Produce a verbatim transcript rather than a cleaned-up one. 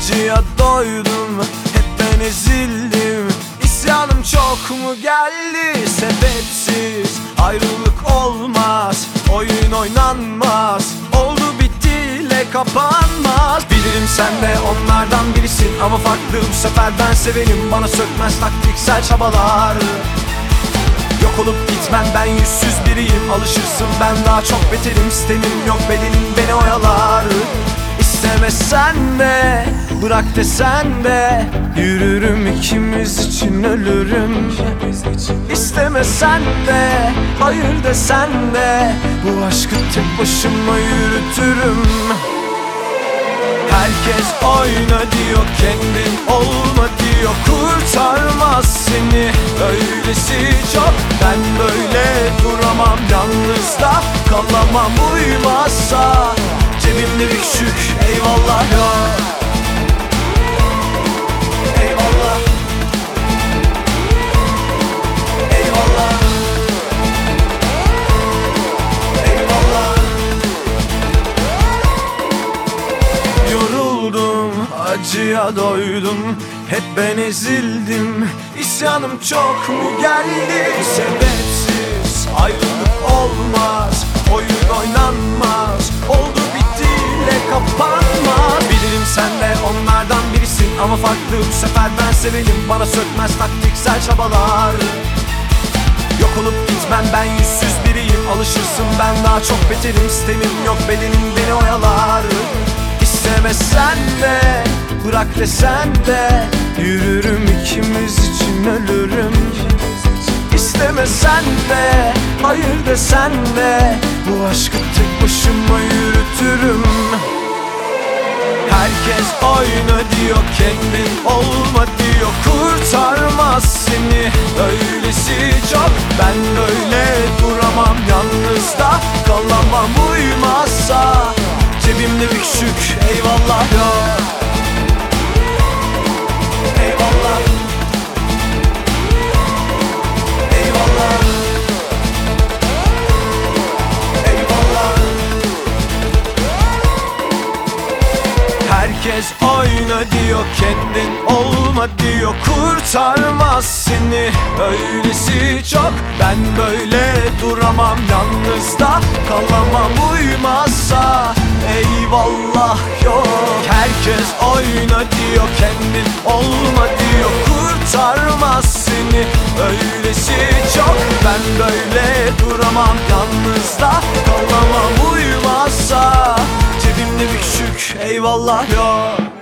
acıya doydum, hep ben ezildim. İsyanım çok mu geldi? Sebepsiz ayrılık olmaz, oyun oynanmaz. Oldu bittiyle kapanmaz. Bilirim sen de onlardan birisin, ama farklı bu sefer ben sevenim. Bana sökmez taktiksel çabalar. Yok olup gitmem, ben yüzsüz biriyim. Alışırsın, ben daha çok beterim. Sistemin yok, bedenin beni oyalar. İstemesen de, bırak desen de, yürürüm, ikimiz için ölürüm. İstemesen de, hayır desen de, bu aşkı tek başıma yürütürüm. Herkes oyna diyor, kendin olma diyor. Kurtarmaz seni öylesi çok. Ben böyle duramam, yalnız da kalamam. Uymazsa cebimde bir küçük eyvallah yok. Eyvallah, eyvallah, eyvallah. Yoruldum, acıya doydum, hep ben ezildim. İsyanım çok mu geldi? Sebepsiz ayrılık olmaz, oyun oynanmaz. Oldu bittiyle kapanmaz. Bilirim sen de onlardan birisin, ama farklı bu sefer ben sevenim. Bana sökmez taktiksel çabalar. Yok olup gitmem, ben yüzsüz biriyim. Alışırsın, ben daha çok beterim. Sistemin yok, bedenin beni oyalar. İstemesen de, bırak desen de, yürürüm, ikimiz için ölürüm. İstemesen de, hayır desen de, bu aşkı tek başıma yürütürüm. Herkes oyna diyor, kendin olma diyor. Kurtarmaz seni öylesi çok. Ben böyle duramam, yalnız da kalamam. Uymazsa cebimde bir küçük eyvallah yok. Eyvallah, eyvallah, eyvallah. Herkes oyna diyor, kendin olma diyor. Kurtarmaz seni öylesi çok. Ben böyle duramam, yalnız da kalamam. Uymazsa eyvallah yok. Herkes oyna diyor, kendin olma diyor. Kurtarmaz seni öylesi çok. Ben böyle duramam, yalnız da kalamam. Uymazsa cebimde bir küçük eyvallah yok.